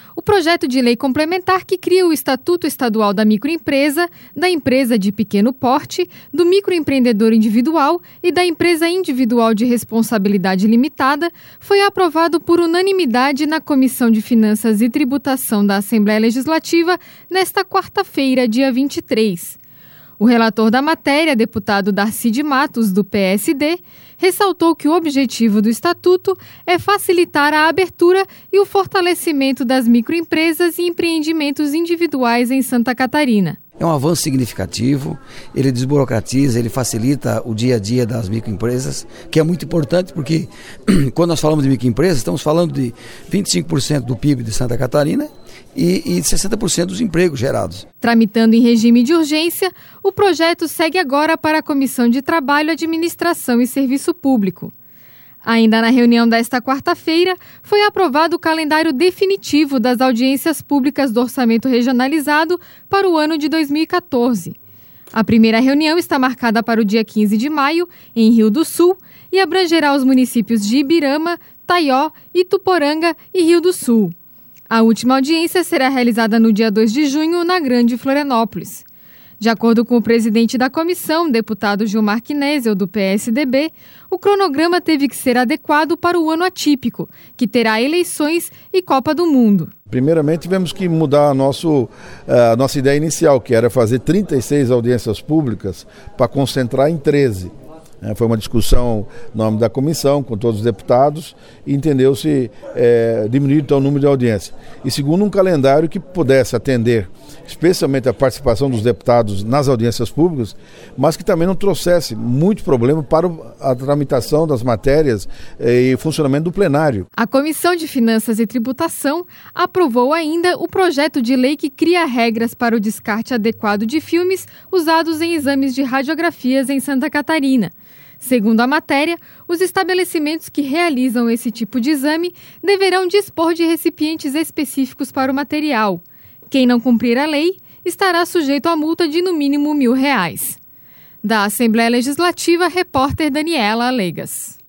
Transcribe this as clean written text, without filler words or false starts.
o projeto de lei complementar que cria o Estatuto Estadual da Microempresa, da Empresa de Pequeno Porte, do Microempreendedor Individual e da Empresa Individual de Responsabilidade Limitada foi aprovado por unanimidade na Comissão de Finanças e Tributação da Assembleia Legislativa nesta quarta-feira, dia 23. O relator da matéria, deputado Darcy de Matos, do PSD, ressaltou que o objetivo do Estatuto é facilitar a abertura e o fortalecimento das microempresas e empreendimentos individuais em Santa Catarina. É um avanço significativo, ele desburocratiza, ele facilita o dia a dia das microempresas, que é muito importante porque quando nós falamos de microempresas, estamos falando de 25% do PIB de Santa Catarina e 60% dos empregos gerados. Tramitando em regime de urgência, o projeto segue agora para a Comissão de Trabalho, Administração e Serviço Público. Ainda na reunião desta quarta-feira, foi aprovado o calendário definitivo das audiências públicas do Orçamento Regionalizado para o ano de 2014. A primeira reunião está marcada para o dia 15 de maio, em Rio do Sul, e abrangerá os municípios de Ibirama, Taió, Ituporanga e Rio do Sul. A última audiência será realizada no dia 2 de junho, na Grande Florianópolis. De acordo com o presidente da comissão, deputado Gilmar Knezel, do PSDB, o cronograma teve que ser adequado para o ano atípico, que terá eleições e Copa do Mundo. Primeiramente, tivemos que mudar a nossa ideia inicial, que era fazer 36 audiências públicas para concentrar em 13. Foi uma discussão no nome da comissão, com todos os deputados, e entendeu-se diminuir então o número de audiências. E segundo, um calendário que pudesse atender especialmente a participação dos deputados nas audiências públicas, mas que também não trouxesse muito problema para a tramitação das matérias e funcionamento do plenário. A Comissão de Finanças e Tributação aprovou ainda o projeto de lei que cria regras para o descarte adequado de filmes usados em exames de radiografias em Santa Catarina. Segundo a matéria, os estabelecimentos que realizam esse tipo de exame deverão dispor de recipientes específicos para o material. Quem não cumprir a lei estará sujeito a multa de no mínimo R$ 1.000. Da Assembleia Legislativa, repórter Daniela Alegas.